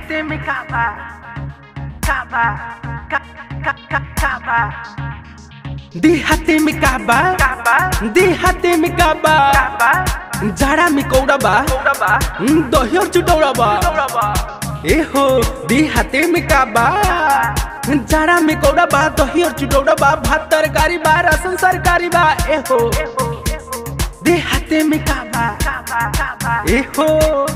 Déjate me cava, cava, cava. Déjate me cava, déjate me cava. जाड़ा में कौड़बा दहियर चुटौड़बा एहो देहाते में काबा जाड़ा में कौड़बा दहियर चुटौड़बा भात तरकारी बा राशन सरकारी बा एहो देहाते में काबा एहो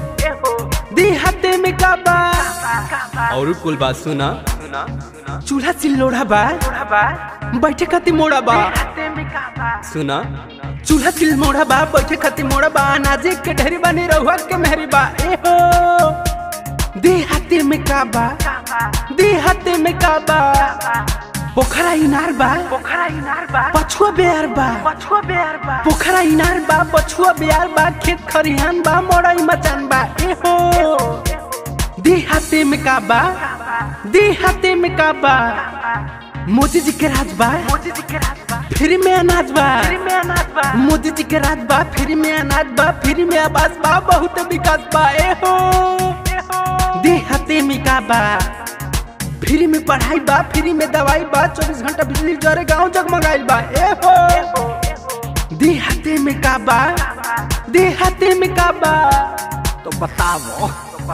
देहाते में काबा। और कुल बात सुना चूल्हा सिल्लोड़ा बा बैठे खातिर मोड़ा बा सुना चूल्हा चिल मोड़ा बा बैठे खातिर मोड़ा बा अनाजे के ढेरी बनी रहुआ के मेहरी बा एहो देहाते में काबा देहाते में काबा। पोखरा इनार बा पछुआ बेयार बा पोखरा इनार बा पछुआ बेयार बा खेत खरिहान बा मोड़ाई मचान बा एहो देहाते में काबा देहाते में काबा। मोदी जी के राज बा फ्री में अनाज बा मोदी जी के राज बा फ्री में अनाज बा फ्री में आवास बा बहुत विकास बा एहो देहाते में काबा। फ्री में पढ़ाई बा फ्री में दवाई बा 24 घंटा बिजली जरे गाँव जगमगाइल बा एहो देहाते में काबा देहाते में काबा। तो बताओ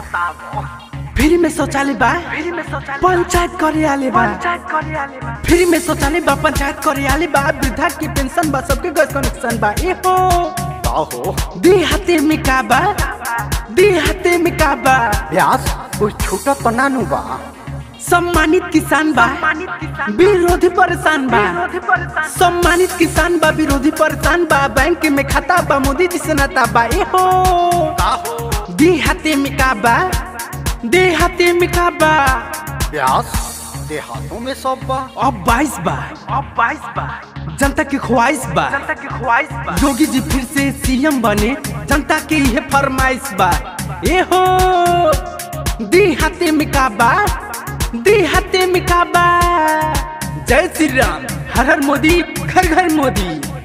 फ्री में शौचालय बा पंचायत कार्यालय बा फ्री में शौचालय बा पंचायत कार्यालय बा वृद्धा की पेंशन बा सबके गैस कनेक्शन बा एहो देहाते में काबा देहाते में काबा। व्यास कोई छोटा तो नानू बा सम्मानित किसान बा विरोधी परेशान बा सम्मानित किसान बा विरोधी परेशान बा बैंक में खाता बा मोदी जी से नाता बा एहो देहाते में काबा देहाते में काबा। व्यास देहातों में सब बा अब 22 बा जनता की ख्वाहिश बा योगी जी फिर से सीएम बने जनता की यह फरमाइश बा एहो देहाते में काबा देहाते में काबा। जय श्री राम हर हर मोदी घर घर मोदी।